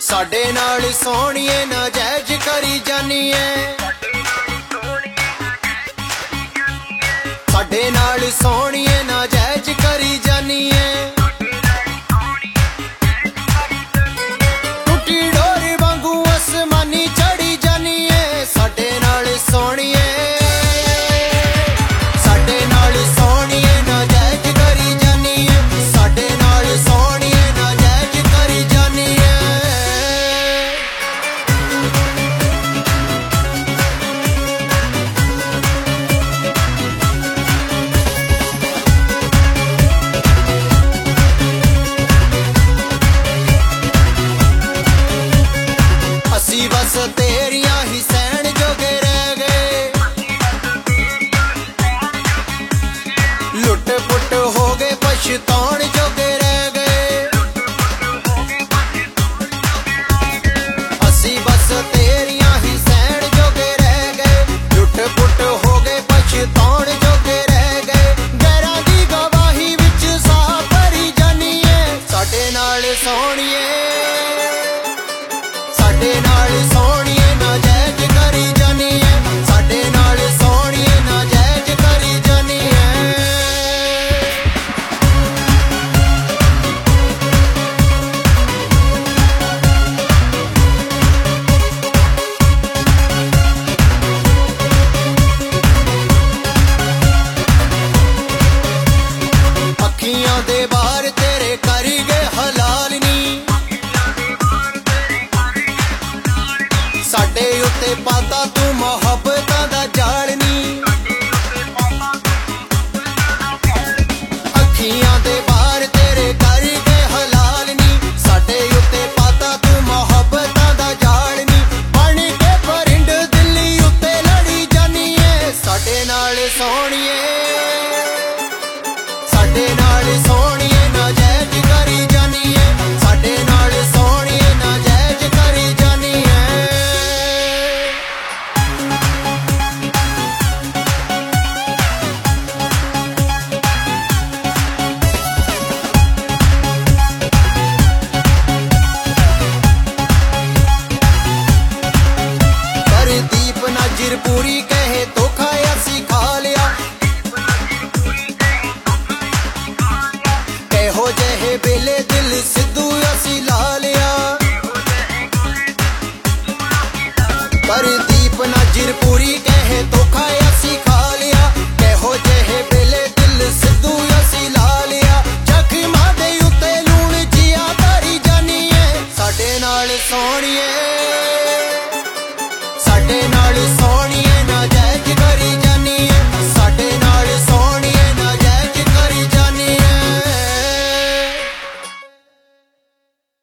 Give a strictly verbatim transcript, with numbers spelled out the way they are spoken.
ਸਾਡੇ ਨਾਲ ਸੋਹਣੀਏ ਨਾਜਾਇਜ਼ ਕਰੀ ਜਾਨੀ ਐ, ਸਾਡੇ ਨਾਲ ਸੋਹਣੀਏ ਨਾਜਾਇਜ਼ ਕਰੀ ਜਾਨੀ ਐ। ਟੁੱਟੀ ਡੋਰ ਵਾਂਗੂ ਅਸਮਾਨੀ ਚੜੀ ਜਾਨੀ ਐ, ਸਾਡੇ ਨਾਲ ਸੋਹਣੀਏ ਸਾਡੇ ਨਾਲ ਸੋਹਣੀਏ ਨਾਜਾਇਜ਼ ਕਰੀ ਜਾਨੀ ਐ, ਸਾਡੇ ਨਾਲ ਸੋਹਣੀਏ ਨਾਜਾਇਜ਼ ਕਰੀ ਜਾਨੀ ਐ। ਅਸੀਂ ਬਸ ਤੇਰੀਆਂ ਹੀ ਸਹਿਣ ਜੋਗੇ ਰਹਿ ਗਏ, ਲੁੱਟ ਪੁੱਟ ਹੋ ਗਏ ਪਛਤਾਉਣ ਜੋਗੇ ਰਹਿ ਗਏ। ਅਸੀਂ ਬਸ ਤੇਰੀਆਂ ਹੀ ਸਹਿਣ ਜੋਗੇ ਰਹਿ ਗਏ, ਲੁੱਟ ਪੁੱਟ ਹੋ ਗਏ ਪਛਤਾਉਣ ਜੋਗੇ ਰਹਿ ਗਏ। ਗੈਰਾਂ ਦੀ ਗਵਾਹੀ ਵਿੱਚ ਸਾਹ ਭਰੀ ਜਾਨੀ ਏ, ਸਾਡੇ ਨਾਲ ਸੋਹਣੀਏ ਸਾਡੇ ਨਾਲ ਸੋਹਣੀਏ ਨਾਜਾਇਜ਼ ਕਰੀ ਜਾਨੀ ਐ, ਸਾਡੇ ਨਾਲ ਸੋਹਣੀਏ ਨਾਜਾਇਜ਼ ਕਰੀ ਜਾਨੀ ਐ। ਅੱਖੀਆਂ ਦੇ ਬਾਹਰ ਤੇਰੇ ਕਰੀ ਗਏ ਹਲਾਲ ਨੀ, ਸਾਡੇ ਉੱਤੇ ਪਾਤਾ ਤੂੰ ਮੁਹੱਬਤਾਂ ਦਾ ਜਾਲ ਨੀ। ਅੱਖੀਆਂ ਦੇ ਬਾਹਰ ਤੇਰੇ ਕਰ ਗਏ ਹਲਾਲ ਨੀ, ਸਾਡੇ ਉੱਤੇ ਪਾਤਾ ਤੂੰ ਮੁਹੱਬਤਾਂ ਦਾ ਜਾਲ ਨੀ। ਬਣ ਕੇ ਪਰਿੰਡ ਦਿੱਲੀ ਉੱਤੇ ਲੜੀ ਜਾਨੀ ਏ, ਸਾਡੇ ਨਾਲ ਸੋਹਣੀਏ ਸਾਡੇ ਨਾਲ ਸੋਹਣੀਏ ਨਾਜਾਇਜ਼ ਕਰੀ ਜਾਨੀ ਏ, ਸਾਡੇ ਨਾਲ ਸੋਹਣੀਏ ਨਾਜਾਇਜ਼ ਕਰੀ ਜਾਨੀ ਏ। ਦੀਪ ਨਾਜ਼ਰ ਪੂਰੀ ਕਹੇ ਧੋਖਾ ਅਸੀਂ ਖਾ ਲਿਆ, ਇਹੋ ਜਿਹੇ ਵੇਲੇ ਦਿਲ ਸਿੱਧੂ ਅਸੀਂ ਲਾ ਲਿਆ। ਪਰ ਦੀਪ ਨਾਜ਼ਰ ਪੂਰੀ ਕਹੇ ਧੋਖਾ ਅਸੀਂ ਖਾ ਲਿਆ, ਇਹੋ ਜਿਹੇ ਵੇਲੇ ਦਿਲ ਸਿੱਧੂ ਅਸੀਂ ਲਾ ਲਿਆ। ਜ਼ਖਮਾਂ ਦੇ ਉੱਤੇ ਲੂਣ ਜਿਆ ਧਰੀ ਜਾਨੀ ਏ, ਸਾਡੇ ਨਾਲ ਸੋਹਣੀਏ ਸਾਡੇ ਨਾਲ